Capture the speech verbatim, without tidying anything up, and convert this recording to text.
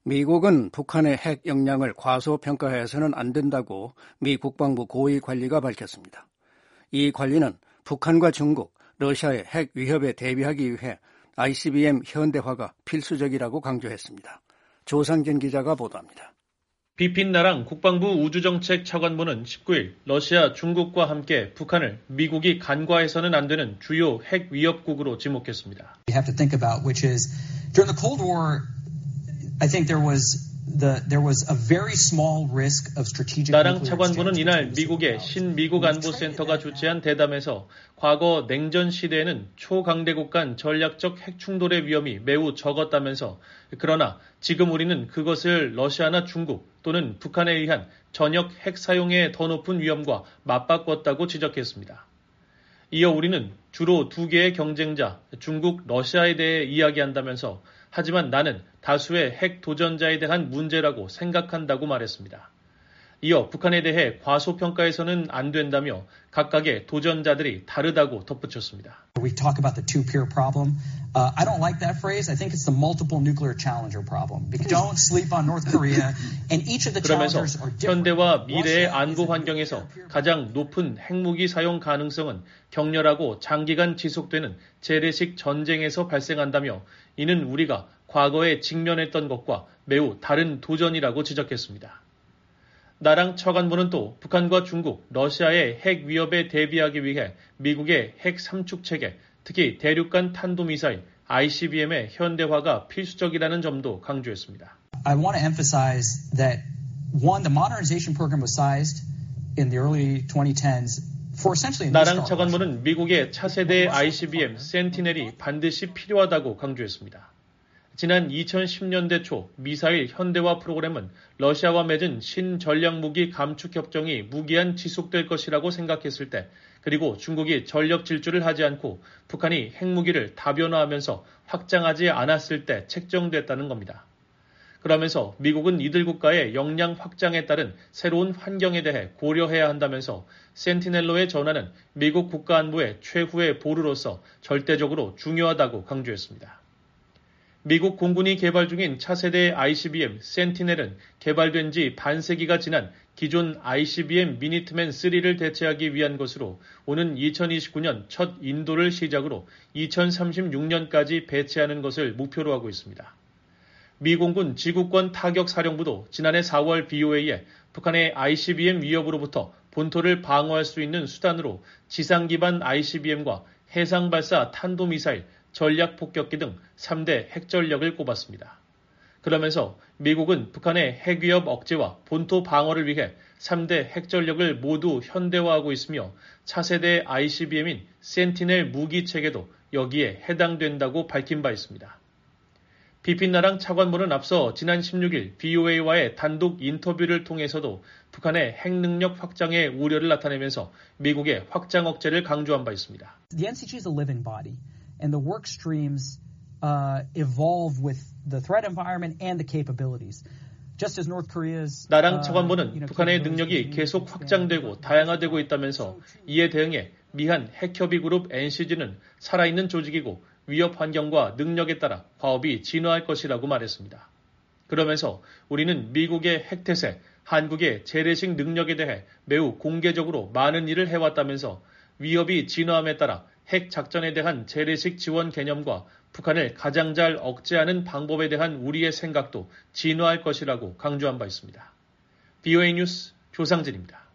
미국은 북한의 핵 역량을 과소평가해서는 안 된다고 미 국방부 고위 관리가 밝혔습니다. 이 관리는 북한과 중국, 러시아의 핵 위협에 대비하기 위해 아이씨비엠 현대화가 필수적이라고 강조했습니다. 조상진 기자가 보도합니다. 비핀 나랑 국방부 우주정책 차관보는 십구일 러시아, 중국과 함께 북한을 미국이 간과해서는 안 되는 주요 핵 위협국으로 지목했습니다. We have to think about which is during the Cold War, I think there was the there was a very small risk of strategic. 나랑 차관보는 이날 미국의 신미국 안보센터가 주최한 대담에서 과거 냉전 시대에는 초강대국 간 전략적 핵 충돌의 위험이 매우 적었다면서 그러나 지금 우리는 그것을 러시아나 중국 또는 북한에 의한 전역 핵 사용의 더 높은 위험과 맞바꿨다고 지적했습니다. 이어 우리는 주로 두 개의 경쟁자 중국, 러시아에 대해 이야기한다면서 하지만 나는 다수의 핵 도전자에 대한 문제라고 생각한다고 말했습니다. 이어 북한에 대해 과소평가해서는 안 된다며 각각의 도전자들이 다르다고 덧붙였습니다. We talk about the two-peer problem. Uh, I don't like that phrase. I think it's the multiple nuclear challenger problem. Don't sleep on North Korea. And each of the challengers are different. 현대와 미래의 안보 환경에서 가장 높은 핵무기 사용 가능성은 격렬하고 장기간 지속되는 재래식 전쟁에서 발생한다며 이는 우리가 과거에 직면했던 것과 매우 다른 도전이라고 지적했습니다. 나랑 차관보는 또 북한과 중국, 러시아의 핵 위협에 대비하기 위해 미국의 핵 삼축 체계, 특히 대륙간 탄도미사일 아이씨비엠의 현대화가 필수적이라는 점도 강조했습니다. I want to emphasize that one, the modernization program was sized in the early twenty tens. 나랑 차관보는 미국의 차세대 아이씨비엠 센티넬이 반드시 필요하다고 강조했습니다. 지난 이천십 년대 초 미사일 현대화 프로그램은 러시아와 맺은 신전략무기 감축 협정이 무기한 지속될 것이라고 생각했을 때 그리고 중국이 전력 질주를 하지 않고 북한이 핵무기를 다변화하면서 확장하지 않았을 때 책정됐다는 겁니다. 그러면서 미국은 이들 국가의 역량 확장에 따른 새로운 환경에 대해 고려해야 한다면서 센티넬로의 전환은 미국 국가안보의 최후의 보루로서 절대적으로 중요하다고 강조했습니다. 미국 공군이 개발 중인 차세대 아이씨비엠 센티넬은 개발된 지 반세기가 지난 기존 아이씨비엠 미니트맨 쓰리를 대체하기 위한 것으로 오는 이천이십구 년 첫 인도를 시작으로 이천삼십육 년까지 배치하는 것을 목표로 하고 있습니다. 미 공군 지구권 타격사령부도 지난해 사월 비오에이에 북한의 아이씨비엠 위협으로부터 본토를 방어할 수 있는 수단으로 지상 기반 아이씨비엠과 해상 발사 탄도미사일, 전략폭격기 등 삼 대 핵전력을 꼽았습니다. 그러면서 미국은 북한의 핵위협 억제와 본토 방어를 위해 삼 대 핵전력을 모두 현대화하고 있으며 차세대 아이씨비엠인 센티넬 무기체계도 여기에 해당된다고 밝힌 바 있습니다. 비핀나랑 차관보는 앞서 지난 십육 일 비오에이와의 단독 인터뷰를 통해서도 북한의 핵능력 확장의 우려를 나타내면서 미국의 확장 억제를 강조한 바 있습니다. The 엔씨지 is a living body, and the work streams uh, evolve with the threat environment and the capabilities. Just as North Korea's 나랑 차관보는 북한의 능력이 계속 확장되고 다양화되고 있다면서 이에 대응해 미한 핵협의 그룹 엔씨지는 살아있는 조직이고 위협 환경과 능력에 따라 과업이 진화할 것이라고 말했습니다. 그러면서 우리는 미국의 핵태세, 한국의 재래식 능력에 대해 매우 공개적으로 많은 일을 해왔다면서 위협이 진화함에 따라 핵 작전에 대한 재래식 지원 개념과 북한을 가장 잘 억제하는 방법에 대한 우리의 생각도 진화할 것이라고 강조한 바 있습니다. 비오에이 뉴스 조상진입니다.